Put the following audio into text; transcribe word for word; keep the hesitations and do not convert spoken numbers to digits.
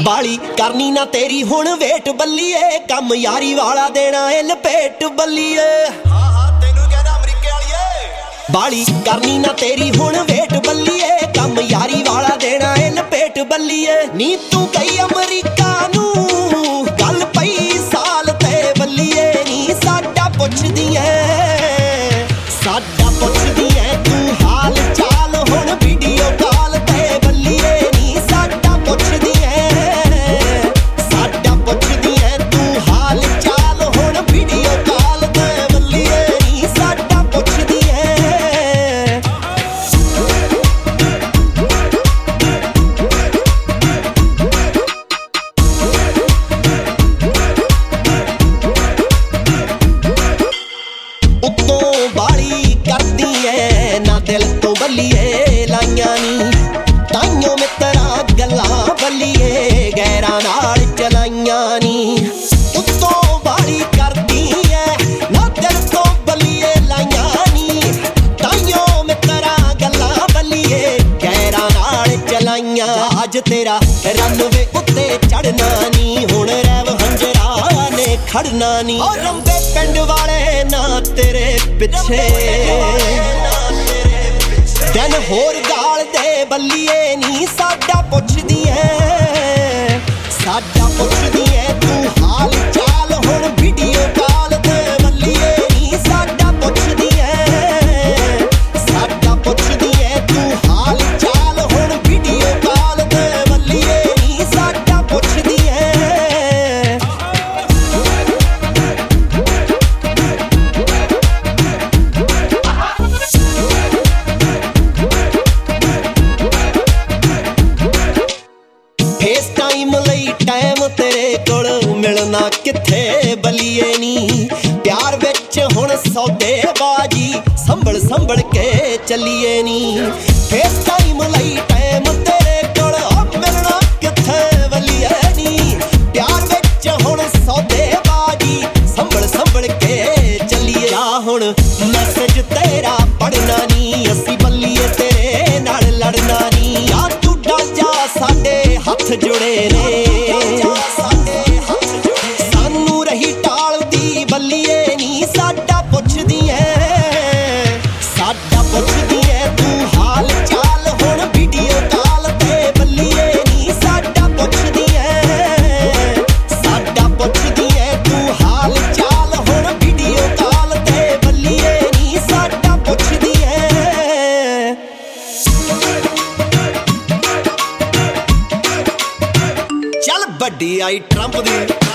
बाली करनी ना तेरी हुण वेट बल्लीए कम यारी वाला देना ए लपेट बल्लीए हाँ हाँ तेनू कहना अमरीके वालीए बाली करनी ना तेरी हुण वेट बल्लीए कम यारी वाला देना ए लपेट बल्लीए नी तू कई अमरीका नू गल पई साल ते बल्लीए नी साडा पुछदी ऐ साडा पुछदी ऐ तू हाल चाल हुण वीडियो कॉल ते बल्लीए नी साडा पुछदी ऐ साडा पुछदी ऐ तू हाल चाल हुण वीडियो कॉल ते बल्लीए नी साडा पुछदी ऐ उत्तों बाली करदी ऐ ना दिल तो बल्लीए लाइयां नी ताइयों मित्तरा गल्लां बल्लीए गैरां नाल चलाइयां नी उत्तों बाली करदी ऐ ना दिल तो बल्लीए लाइयां नी ताइयों मित्तरा गल्लां बल्लीए गैरां नाल चलाइयां अज तेरा रनवे उत्ते चढ़ना नी हुण रैव हंजरा ने खड़ना नी और रंबे पिंड वाले ना तेरे पिछे दिन होर गाल दे बल्लीए नी साडा पुछदी ऐ साडा पुछदी ऐ तू हाल चाल हुण वीडियो कॉल ते बल्लीए नी साडा पुछदी ऐ साडा पुछदी ऐ तू हाल चाल हुण वीडियो कॉल ते बल्लीए नी साडा पुछदी ऐ फेस टाइम लई टाइम तेरे कोल मिलना किथे बल्लीए नी प्यार विच हुण सौदेबाजी संभल संभल के चलीए नी फेस टाइम लई टाइम तेरे कोल मिलना किथे बल्लीए नी प्यार विच हुण सौदेबाजी संभल संभल के चलीए जा हुण मैसेज तेरा पढ़ना नी असी बल्लीए तेरे नाल लड़ना नी या तू डर जा साडे हथ जुड़े ने सानू रही टालदी बल्लीए नी साडा पुछदी ऐ साडा पुछदी ऐ तू हाल चाल हुण वीडियो कॉल ते बल्लीए नी साडा पुछदी ऐ साडा पुछदी ऐ तू हाल चाल हुण वीडियो कॉल ते बल्लीए नी साडा पुछदी ऐ चल बड्डी आई ट्रंप दी